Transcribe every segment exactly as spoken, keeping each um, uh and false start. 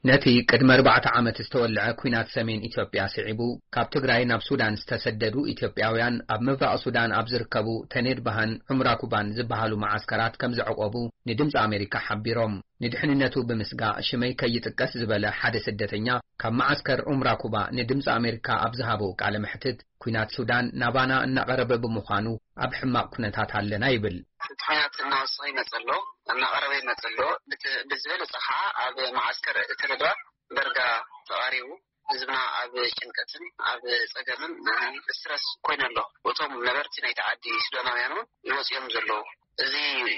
نتي قدم أربعة عامات استولع كوينات سمين إثيوبيا سعبو كاب تግራይ ናብ ሱዳን ዝተሰደዱ ኢትዮጵያውያን ኣብ ምብራቕ ሱዳን ኣብ ዝርከቡ ተኔድ ባሃን ዑምራኩባን ዝበሃሉ ማዓስከራት ከም ዘዕቆቡ ንድምፂ ኣሜሪካ ሓቢሮም ንድሕንነቱ ብምስጋእ ሽመይ ከይጥቀስ ዝበለ ሓደ ስደተኛ ካብ ማዓስከር ዑምራኩባ ንድምፂ ኣሜሪካ ኣብ ዝሃቦ ቃለ መሕትት ኩናት ሱዳን ናባና እናቀረበ ብምዃኑ ኣብ ሕማቅ ኩነታት ኣለና ይብል ኩናት እናወሰይ መጸሎ እናቀረበ መጸሎ ብዝበለ ጸሓ ኣብ ማዓስከር ተረዳ በርጋ ተቃሪቡ ህዝብና ኣብ ጭንቀትን ኣብ ጸገምን ስትረስ ኮይነሎ ወቶም ነበርቲ ናይ ተዓዲ ሱዳናውያኑ ይወጽዮም ዘሎ እዚ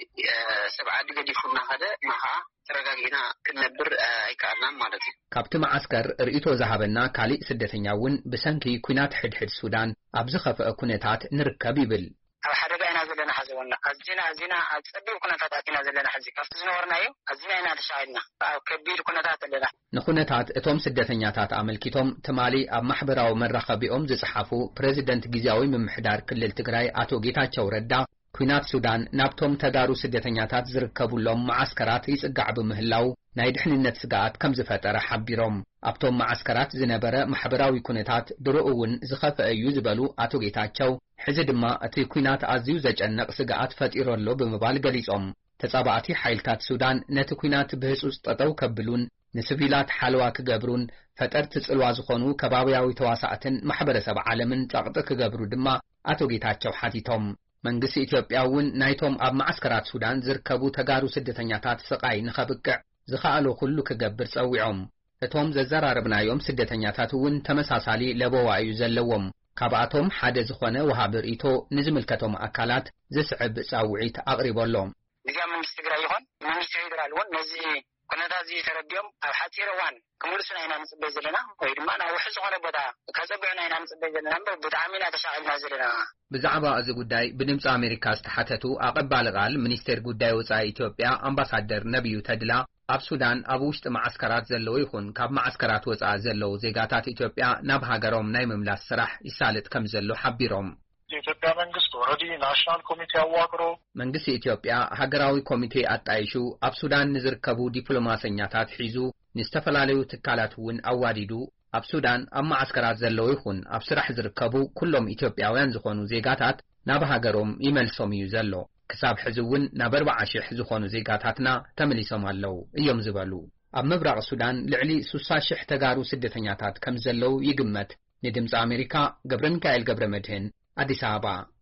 ሰብዓዲ ገዲፉና ኸደ ማኻ ተረጋጊና ክንነብር ኣይከኣልናን ማለት እዩ ካብቲ ማዓስከር ርእይቶ ዝሃበና ካሊእ ስደተኛ እውን ብሰንኪ ኩናት ሕድሕድ ሱዳን ኣብ ዝኸፍአ ኩነታት ንርከብ ይብል ኣብ ሓደጋ ኢና ዘለና ሓዘወና ኣዝና ኣዝና ኣብ ፀቢብ ኩነታት ኣቲና ዘለና ሕዚ ካብቲ ዝነበርናዮ ኣዝና ኢና ተሻዒልና ኣብ ከቢድ ኩነታት ኣለና ንኩነታት እቶም ስደተኛታት ኣመልኪቶም ትማሊ ኣብ ማሕበራዊ መራኸቢኦም ዝጽሓፉ ፕሬዚደንት ጊዜያዊ ምምሕዳር ክልል ትግራይ ኣቶ ጌታቸው ረዳ ኩናት ሱዳን ናብቶም ተጋሩ ስደተኛታት ዝርከቡሎም ማዓስከራት ይጽጋዕ በምህላው ናይ ድሕንነት ስጋኣት ከም ዝፈጠረ ሓቢሮም ኣብቶም ማዓስከራት ዝነበረ ማሕበራዊ ኩነታት ድሮውን ዝኸፍአ እዩ ዝበሉ ኣቶ ጌታቸው ሕዚ ድማ እቲ ኩናት ኣዝዩ ዘጨነቕ ስጋኣት ፈጢሮሎ ብምባል ገሊጾም ተጻባእቲ ሓይልታት ሱዳን ነቲ ኩናት ብህጹጽ ጠጠው ከብሉን ንሲቪላት ሓልዋ ክገብሩን ፈጠርቲ ጽልዋ ዝኾኑ ከባብያዊ ተዋሳእትን ማሕበረሰብ ዓለምን ጸቕጢ ክገብሩ ድማ ኣቶ ጌታቸው ሓቲቶም መንግስቲ ኢትዮጵያ እውን ናይቶም ኣብ ማዓስከራት ሱዳን ዝርከቡ ተጋሩ ስደተኛታት ስቃይ ንኸብቅዕ ዝኻኣሎ ኩሉ ክገብር ጸዊዖም እቶም ዘዘራረብናዮም ስደተኛታት እውን ተመሳሳሊ ለበዋ እዩ ዘለዎም ካብኣቶም ሓደ ዝኾነ ወሃቢ ርእይቶ ንዝምልከቶም ኣካላት ዝስዕብ ጻውዒት ኣቕሪቦሎም ዚጋ መንግስቲ ትግራይ ይኹን መንግስቲ ፌደራል እውን ነዚ ኩነታት እዚ ተረዲኦም ኣብ ሓፂር እዋን ክምልሱና ኢና ንጽበይ ዘለና ወይ ድማ ናብ ውሕድ ዝኾነ ቦታ ከጸብዑና ኢና ንጽበይ ዘለና ብጣዕሚ ኢና ተሻዒልና ዘለና ብዛዕባ እዚ ጉዳይ ብድምፂ ኣሜሪካ ዝተሓተቱ ኣቐባሊ ቃል ሚኒስቴር ጉዳይ ወጻኢ ኢትዮጵያ ኣምባሳደር ነብዩ ተድላ ኣብ ሱዳን ኣብ ውሽጢ ማዓስከራት ዘለዎ ይኹን ካብ ማዓስከራት ወጻኢ ዘለው ዜጋታት ኢትዮጵያ ናብ ሃገሮም ናይ ምምላስ ስራሕ ይሳልጥ ከም ዘሎ ሓቢሮም የኢትዮጵያ መንግስት ኦልሬዲ ናሽናል ኮሚቴ አዋቅሮ መንግስቲ ኢትዮጵያ ሃገራዊ ኮሚቴ አጣይሹ ኣብ ሱዳን ንዝርከቡ ዲፕሎማሰኛታት ሒዙ ንዝተፈላለዩ ትካላት እውን ኣዋዲዱ ኣብ ሱዳን ኣብ ማዓስከራት ዘለው ይኹን ኣብ ስራሕ ዝርከቡ ኩሎም ኢትዮጵያውያን ዝኾኑ ዜጋታት ናብ ሃገሮም ይመልሶም እዩ ዘሎ ክሳብ ሕዚ እውን ናብ ኣርባዓ ሽሕ ዝኾኑ ዜጋታትና ተመሊሶም ኣለው እዮም ዝበሉ ኣብ ምብራቕ ሱዳን ልዕሊ ስልሳ ሽሕ ተጋሩ ስደተኛታት ከም ዘለው ይግመት ንድምፂ ኣሜሪካ ገብረ ሚካኤል ገብረ መድህን አዲስ አበባ